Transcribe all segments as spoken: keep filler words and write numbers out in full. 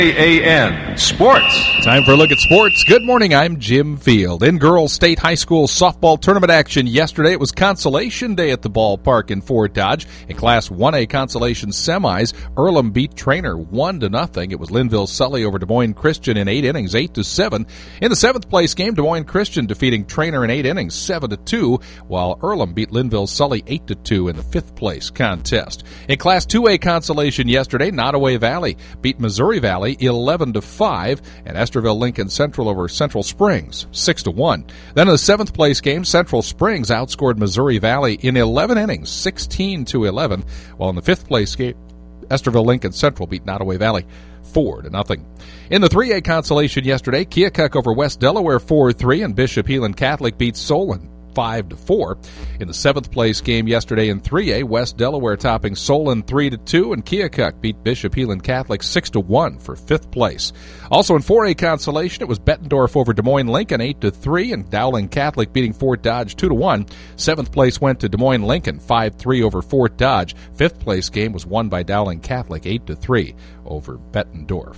A N Sports. Time for a look at sports. Good morning, I'm Jim Field. In girls state high school softball tournament action yesterday, it was Consolation Day at the ballpark in Fort Dodge. In Class one A Consolation semis, Earlham beat Trainer one to nothing. It was Linville Sully over Des Moines Christian in eight innings, eight to seven. In the seventh place game, Des Moines Christian defeating Trainer in eight innings, seven to two, while Earlham beat Linville Sully eight to two in the fifth place contest. In Class two A Consolation yesterday, Nottoway Valley beat Missouri Valley eleven to five, and Esterville Lincoln Central over Central Springs six to one. Then in the seventh place game, Central Springs outscored Missouri Valley in eleven innings, sixteen to eleven, while in the fifth place game, Esterville Lincoln Central beat Nottoway Valley four to nothing. In the three A Consolation yesterday, Keokuk over West Delaware four to three, and Bishop Heelan Catholic beat Solon five to four. In the seventh place game yesterday in three A, West Delaware topping Solon three to two, and Keokuk beat Bishop Heelan Catholic six to one for fifth place. Also in four A Consolation, it was Bettendorf over Des Moines Lincoln eight to three, and Dowling Catholic beating Fort Dodge two to one. Seventh place went to Des Moines Lincoln five three over Fort Dodge. Fifth place game was won by Dowling Catholic eight to three over Bettendorf.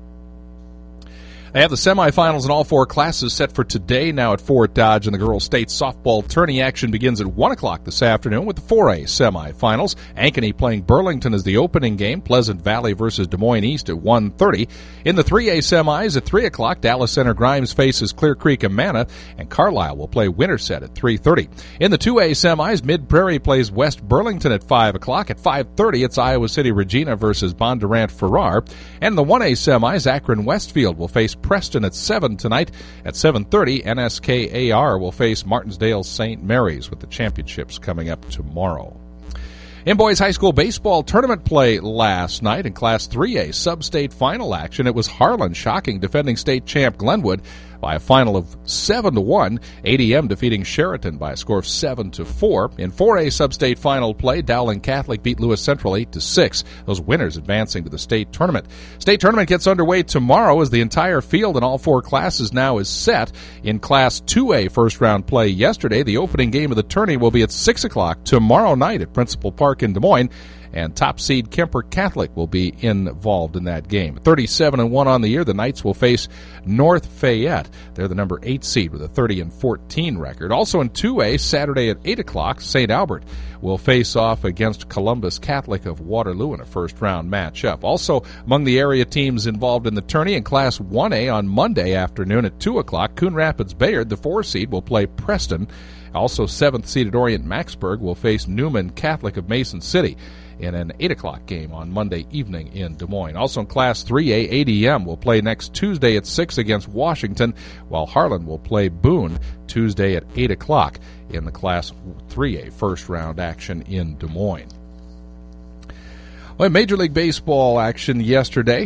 They have the semifinals in all four classes set for today now at Fort Dodge, and the girls' state softball tourney action begins at one o'clock this afternoon with the four A semifinals. Ankeny playing Burlington as the opening game, Pleasant Valley versus Des Moines East at one thirty. In the three A semis at three o'clock, Dallas Center Grimes faces Clear Creek Amana, and Carlisle will play Winterset at three thirty. In the two A semis, Mid Prairie plays West Burlington at five o'clock. At five thirty, it's Iowa City Regina versus Bondurant Farrar. And in the one A semis, Akron Westfield will face Preston at seven tonight. At seven thirty, N S K A R will face Martinsdale Saint Mary's, with the championships coming up tomorrow. In boys high school baseball tournament play last night in Class three A sub-state final action, it was Harlan shocking defending state champ Glenwood by a final of seven to one. A D M defeating Sheraton by a score of seven to four. In four A sub-state final play, Dowling Catholic beat Lewis Central eight to six. Those winners advancing to the state tournament. State tournament gets underway tomorrow as the entire field in all four classes now is set. In Class two A first round play yesterday, the opening game of the tourney will be at six o'clock tomorrow night at Principal Park in Des Moines, and top seed Kemper Catholic will be involved in that game. thirty-seven and one on the year, the Knights will face North Fayette. They're the number eight seed with a thirty and fourteen record. Also in two A, Saturday at eight o'clock, Saint Albert will face off against Columbus Catholic of Waterloo in a first-round matchup. Also among the area teams involved in the tourney in Class one A on Monday afternoon at two o'clock, Coon Rapids Bayard, the four seed, will play Preston. Also seventh-seeded Orient Maxburg will face Newman Catholic of Mason City in an eight o'clock game on Monday evening in Des Moines. Also in Class three A, A D M will play next Tuesday at six against Washington, while Harlan will play Boone Tuesday at eight o'clock in the Class three A first-round action in Des Moines. Well, Major League Baseball action yesterday.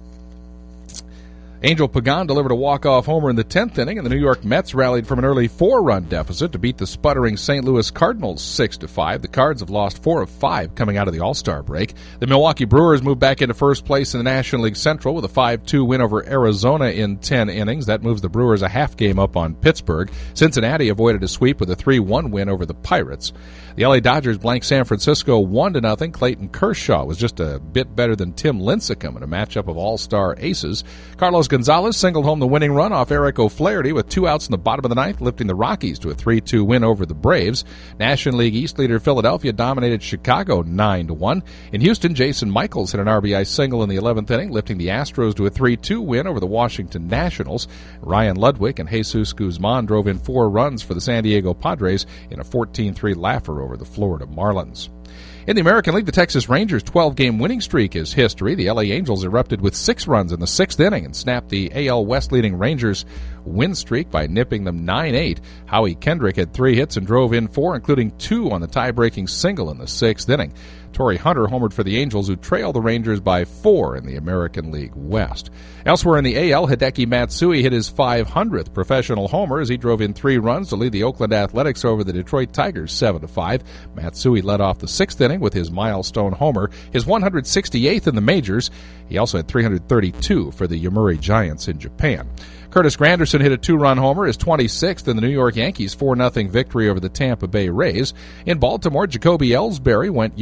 Angel Pagan delivered a walk-off homer in the tenth inning, and the New York Mets rallied from an early four-run deficit to beat the sputtering Saint Louis Cardinals six to five. The Cards have lost four of five coming out of the All-Star break. The Milwaukee Brewers moved back into first place in the National League Central with a five two win over Arizona in ten innings. That moves the Brewers a half game up on Pittsburgh. Cincinnati avoided a sweep with a three one win over the Pirates. The L A Dodgers blanked San Francisco one to nothing. Clayton Kershaw was just a bit better than Tim Lincecum in a matchup of all-star aces. Carlos Gonzalez singled home the winning run off Eric O'Flaherty with two outs in the bottom of the ninth, lifting the Rockies to a three two win over the Braves. National League East leader Philadelphia dominated Chicago nine to one. In Houston, Jason Michaels hit an R B I single in the eleventh inning, lifting the Astros to a three two win over the Washington Nationals. Ryan Ludwig and Jesus Guzman drove in four runs for the San Diego Padres in a fourteen three laugher over the Florida Marlins. In the American League, the Texas Rangers' twelve-game winning streak is history. The L A Angels erupted with six runs in the sixth inning and snapped the A L West-leading Rangers' win streak by nipping them nine eight. Howie Kendrick had three hits and drove in four, including two on the tie-breaking single in the sixth inning. Torrey Hunter homered for the Angels, who trailed the Rangers by four in the American League West. Elsewhere in the A L, Hideki Matsui hit his five hundredth professional homer as he drove in three runs to lead the Oakland Athletics over the Detroit Tigers seven to five. Matsui led off the sixth inning with his milestone homer, his one hundred sixty-eighth in the majors. He also had three hundred thirty-two for the Yomiuri Giants in Japan. Curtis Granderson hit a two-run homer, his twenty-sixth in the New York Yankees' four nothing victory over the Tampa Bay Rays. In Baltimore, Jacoby Ellsbury went yard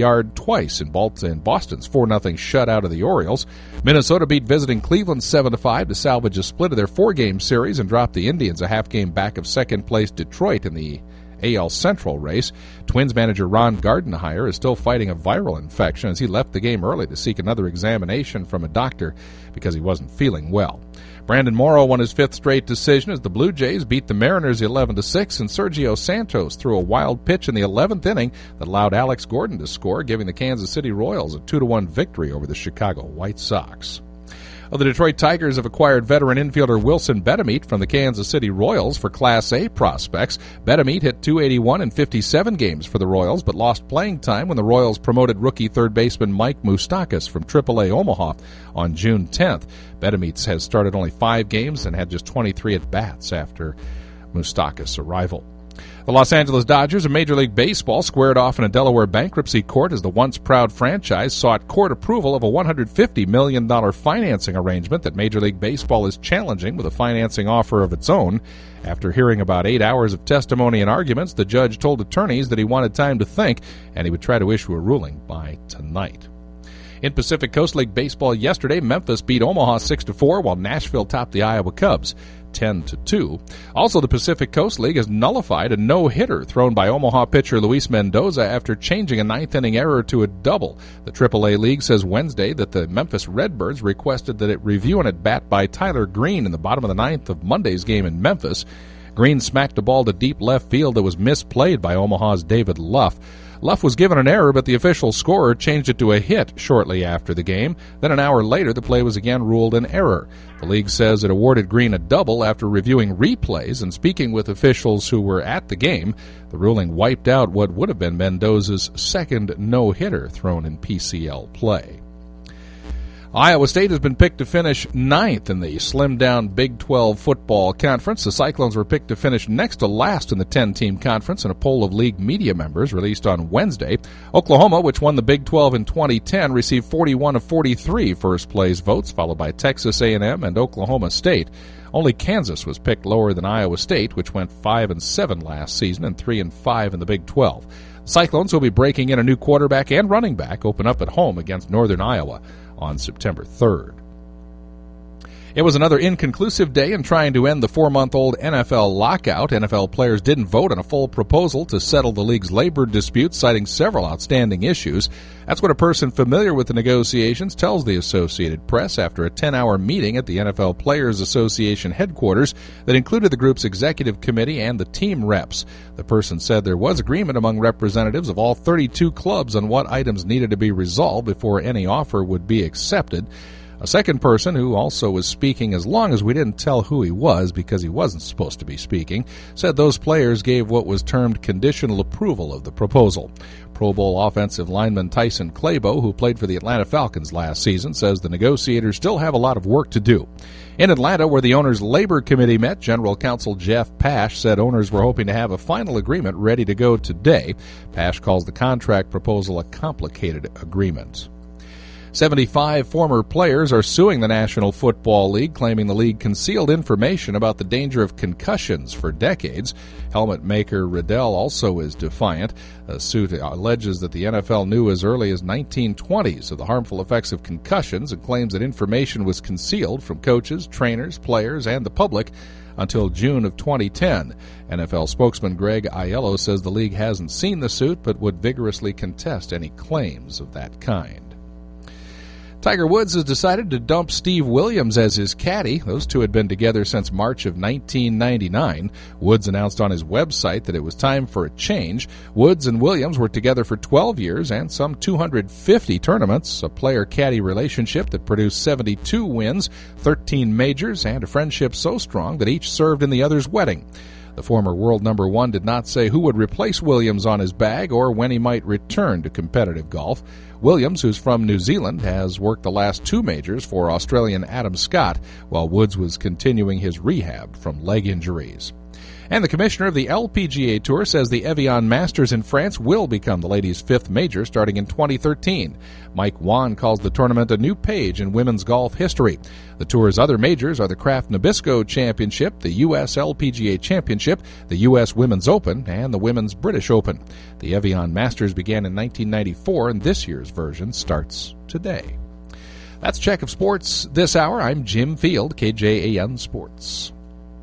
twice in Boston's four nothing shutout of the Orioles. Minnesota beat visiting Cleveland seven to five to salvage a split of their four-game series and drop the Indians a half game back of second-place Detroit in the A L Central race. Twins manager Ron Gardenhire is still fighting a viral infection as he left the game early to seek another examination from a doctor because he wasn't feeling well. Brandon Morrow won his fifth straight decision as the Blue Jays beat the Mariners eleven to six, and Sergio Santos threw a wild pitch in the eleventh inning that allowed Alex Gordon to score, giving the Kansas City Royals a two to one victory over the Chicago White Sox. Well, the Detroit Tigers have acquired veteran infielder Wilson Betemit from the Kansas City Royals for Class A prospects. Betemit hit two eighty-one in fifty-seven games for the Royals, but lost playing time when the Royals promoted rookie third baseman Mike Moustakas from triple A Omaha on June tenth. Betemit has started only five games and had just twenty-three at-bats after Moustakas' arrival. The Los Angeles Dodgers of Major League Baseball squared off in a Delaware bankruptcy court as the once-proud franchise sought court approval of a one hundred fifty million dollars financing arrangement that Major League Baseball is challenging with a financing offer of its own. After hearing about eight hours of testimony and arguments, the judge told attorneys that he wanted time to think and he would try to issue a ruling by tonight. In Pacific Coast League Baseball yesterday, Memphis beat Omaha six to four, while Nashville topped the Iowa Cubs ten to two. Also, the Pacific Coast League has nullified a no-hitter thrown by Omaha pitcher Luis Mendoza after changing a ninth-inning error to a double. The triple A League says Wednesday that the Memphis Redbirds requested that it review an at-bat by Tyler Green in the bottom of the ninth of Monday's game in Memphis. Green smacked a ball to deep left field that was misplayed by Omaha's David Luff. Luff was given an error, but the official scorer changed it to a hit shortly after the game. Then an hour later, the play was again ruled an error. The league says it awarded Green a double after reviewing replays and speaking with officials who were at the game. The ruling wiped out what would have been Mendoza's second no-hitter thrown in P C L play. Iowa State has been picked to finish ninth in the slimmed-down Big twelve football conference. The Cyclones were picked to finish next to last in the ten-team conference in a poll of league media members released on Wednesday. Oklahoma, which won the Big twelve in twenty ten, received forty-one of forty-three first-place votes, followed by Texas A and M and Oklahoma State. Only Kansas was picked lower than Iowa State, which went five and seven last season and three and five in the Big twelve. The Cyclones will be breaking in a new quarterback and running back, open up at home against Northern Iowa on September third. It was another inconclusive day in trying to end the four-month-old N F L lockout. N F L players didn't vote on a full proposal to settle the league's labor dispute, citing several outstanding issues. That's what a person familiar with the negotiations tells the Associated Press after a ten-hour meeting at the N F L Players Association headquarters that included the group's executive committee and the team reps. The person said there was agreement among representatives of all thirty-two clubs on what items needed to be resolved before any offer would be accepted. A second person, who also was speaking as long as we didn't tell who he was because he wasn't supposed to be speaking, said those players gave what was termed conditional approval of the proposal. Pro Bowl offensive lineman Tyson Clabo, who played for the Atlanta Falcons last season, says the negotiators still have a lot of work to do. In Atlanta, where the owners' labor committee met, General Counsel Jeff Pash said owners were hoping to have a final agreement ready to go today. Pash calls the contract proposal a complicated agreement. seventy-five former players are suing the National Football League, claiming the league concealed information about the danger of concussions for decades. Helmet maker Riddell also is defiant. A suit alleges that the N F L knew as early as nineteen twenties of the harmful effects of concussions and claims that information was concealed from coaches, trainers, players, and the public until June of twenty ten. N F L spokesman Greg Aiello says the league hasn't seen the suit but would vigorously contest any claims of that kind. Tiger Woods has decided to dump Steve Williams as his caddy. Those two had been together since March of nineteen ninety-nine. Woods announced on his website that it was time for a change. Woods and Williams were together for twelve years and some two hundred fifty tournaments, a player-caddy relationship that produced seventy-two wins, thirteen majors, and a friendship so strong that each served in the other's wedding. The former world number one did not say who would replace Williams on his bag or when he might return to competitive golf. Williams, who's from New Zealand, has worked the last two majors for Australian Adam Scott, while Woods was continuing his rehab from leg injuries. And the commissioner of the L P G A Tour says the Evian Masters in France will become the ladies' fifth major starting in twenty thirteen. Mike Wan calls the tournament a new page in women's golf history. The Tour's other majors are the Kraft Nabisco Championship, the U S L P G A Championship, the U S Women's Open, and the Women's British Open. The Evian Masters began in nineteen ninety-four, and this year's version starts today. That's Check of Sports this hour. I'm Jim Field, K J A N Sports.